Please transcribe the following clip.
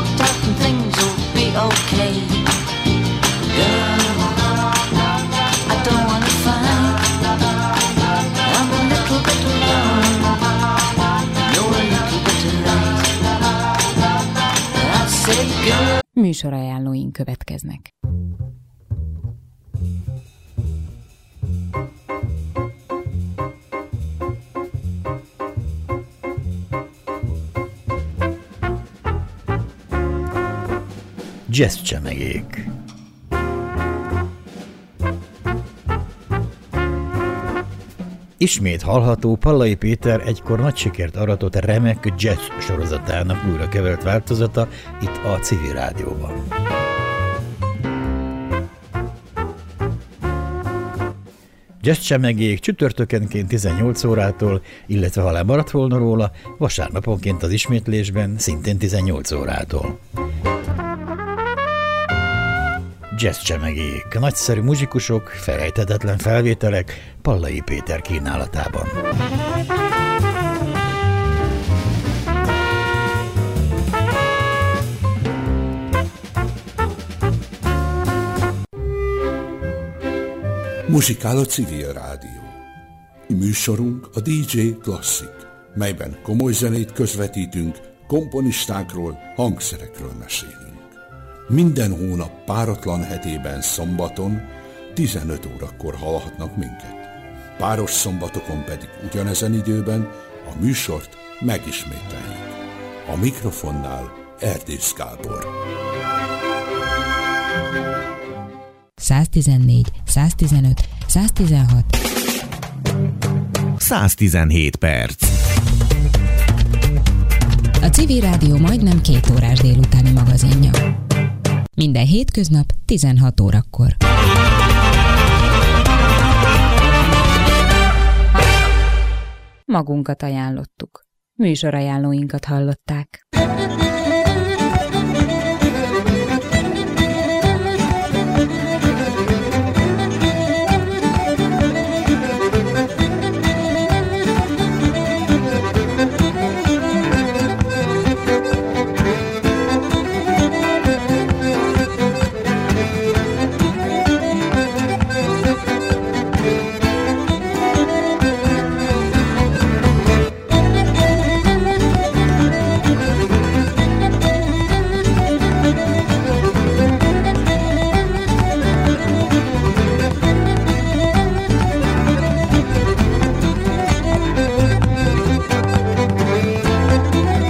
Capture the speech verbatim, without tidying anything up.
looked up and things will be okay. Girl, I don't wanna fight. I'm a little bit alone. You're a little bit right. I say, girl. Műsorajánlóink következnek. Jazz csemegék. Ismét hallható Pallai Péter egykor nagy sikert aratott remek jazz sorozatának újra kevert változata itt a Civil Rádióban. Jazz csemegék csütörtökenként tizennyolc órától, illetve ha lemaradt volna róla, vasárnaponként az ismétlésben szintén tizennyolc órától. Jazz csemegék, nagyszerű muzsikusok, felejthetetlen felvételek Pallai Péter kínálatában. Muzsikál a Civil Rádió. Műsorunk a dé dzsé Klasszik, melyben komoly zenét közvetítünk, komponistákról, hangszerekről mesélünk. Minden hónap páratlan hetében szombaton tizenöt órakor hallhatnak minket. Páros szombatokon pedig ugyanezen időben a műsort megismételjük. A mikrofonnál Erdész Gábor. száztizennégy, száztizenöt, száztizenhat száztizenhét perc. A Civil Rádió majdnem két órás délutáni magazinja. Minden hétköznap tizenhat órakor. Magunkat ajánlottuk. Műsorajánlóinkat hallották.